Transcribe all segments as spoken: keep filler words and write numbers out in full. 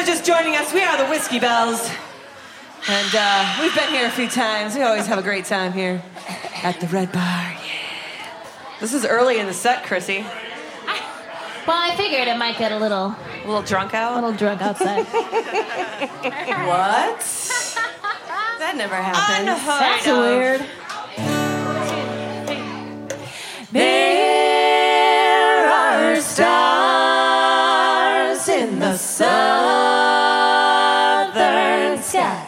are just joining us, we are the Whiskey Bells. And uh, we've been here a few times. We always have a great time here at the Red Bar. Yeah. This is early in the set, Chrissy. I, well, I figured it might get a little... A little drunk out? A little drunk outside. What? That never happened. That's weird. There are stars in the southern sky.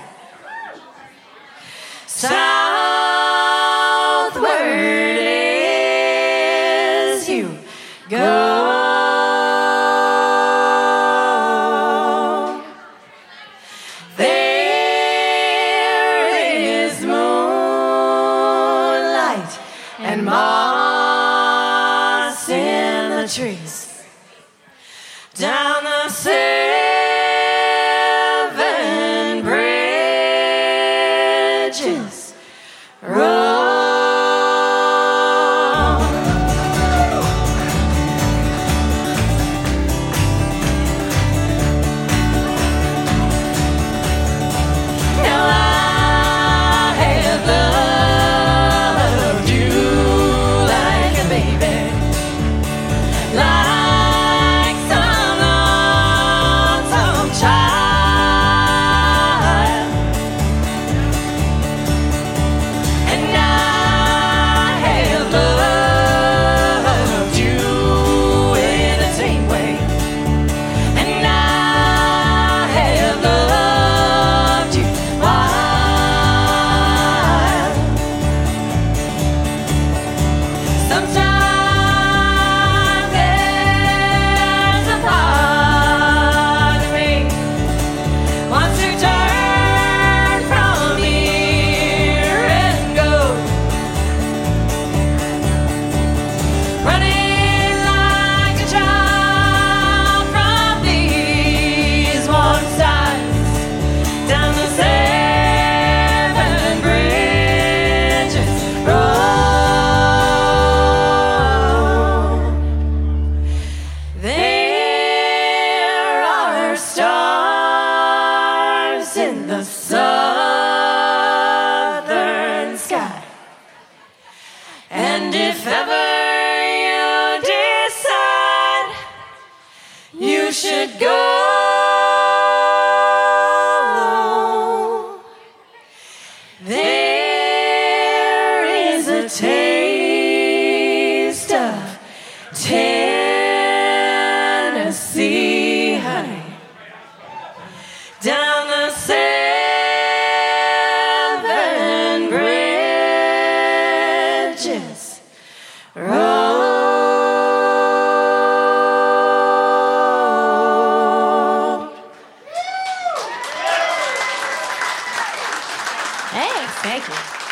Southward as you go. There is moonlight and moss in the trees. Down the seven bridges roll. Now I have loved you like a baby, like some lonesome child. And I have loved you in the same way. And I have loved you wild. Sometimes there's a part of me wants to turn from here and go, running like a child from these warm sides down the seven bridges road. There are stars in the southern sky. And if ever you decide you should go, there is a taste of Tennessee honey down the seven bridges road. Thanks. Thank you.